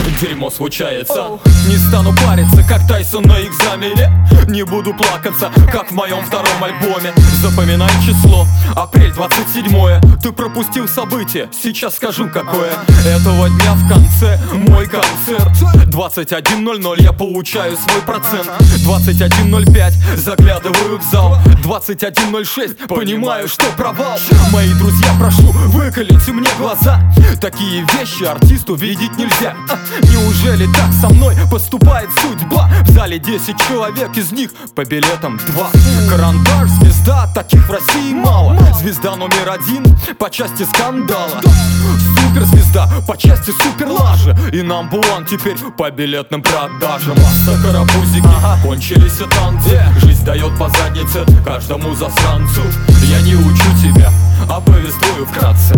Дерьмо случается. Не стану париться, как Тайсон на экзамене. Не буду плакаться, как в моем втором альбоме. Запоминай число, апрель 27-е. Ты пропустил событие, сейчас скажу какое. Этого дня в конце мой концерт. 21:00 я получаю свой процент. 21:05 заглядываю в зал. 21:06 понимаю, что провал. Мои друзья, прошу, выколите мне глаза. Такие вещи артисту видеть нельзя. Неужели так со мной поступает судьба? В зале 10 человек, из них по билетам 2. Карандаш, звезда, таких в России мало. Звезда номер 1 по части скандала. Суперзвезда по части суперлажи. И number one теперь по билетным продажам. Масса карапузики, кончились танцы. Жизнь дает по заднице каждому засранцу. Я не учу тебя, а повествую вкратце.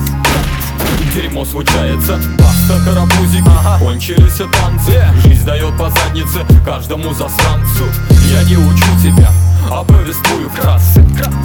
Дерьмо случается, баста карапузик, кончились танцы. Жизнь дает по заднице каждому засранцу. Я не учу тебя, а повествую вкратце.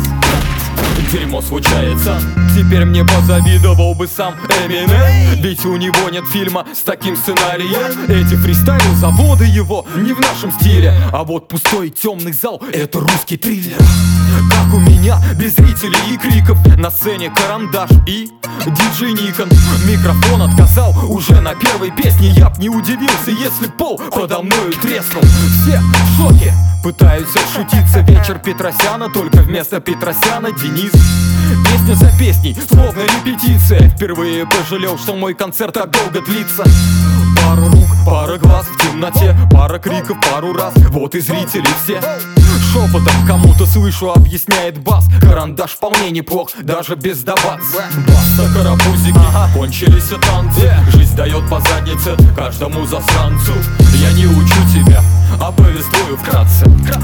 Дерьмо случается. Теперь мне позавидовал бы сам Эминем, ведь у него нет фильма с таким сценарием. Эти фристайлы, заводы его не в нашем стиле. А вот пустой темный зал — это русский триллер. Как у меня, без зрителей и криков. На сцене карандаш и диджей Никон. Микрофон отказал уже на первой песне. Я б не удивился, если пол подо мною треснул. Все в шоке, пытаются шутиться. Вечер Петросяна, только вместо Петросяна Денис. Песня за песней, словно репетиция. Впервые пожалел, что мой концерт так долго длится. Пара рук, пара глаз в темноте, пара криков пару раз. Вот и зрители все. Шепотом кому-то слышу, объясняет бас. Карандаш вполне неплох, даже без добавок. Баста карапузики, кончились танцы. Жизнь дает по заднице каждому засранцу. Я не учу тебя, а повествую вкратце.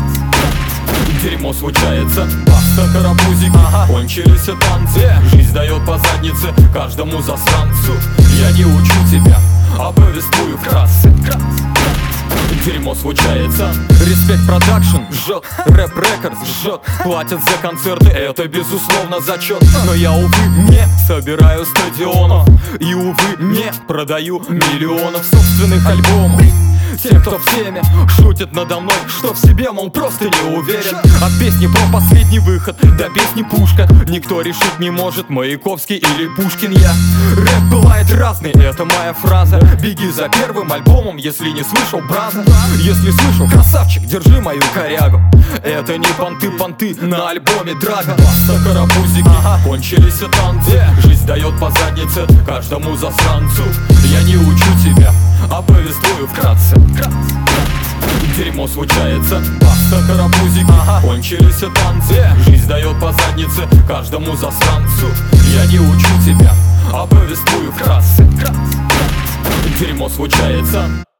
Дерьмо случается, баста карапузик, кончились танцы. Жизнь дает по заднице каждому засранцу. Я не учу тебя, а повествую вкратце. Дерьмо случается. Респект продакшн жжет, рэп рекордс жжет. Платят за концерты, это безусловно зачет. Но я, увы, не собираю стадионов. И, увы, не продаю миллионов собственных альбомов. Те, кто в теме, шутят надо мной, что в себе, мол, просто не уверен. От песни про последний выход до песни пушка никто решить не может, Маяковский или Пушкин я. Рэп бывает разный, это моя фраза. Беги за первым альбомом, если не слышал, браза. Если слышал, красавчик, держи мою корягу. Это не понты на альбоме Драга. Баста карапузики, кончились танцы. Жизнь дает по заднице каждому засранцу. Я не учу тебя, а повествую вкратце. Дерьмо случается, баста карапузик, кончились танцы. Жизнь дает по заднице каждому засранцу. Я не учу тебя, а повествую вкратце. Дерьмо случается.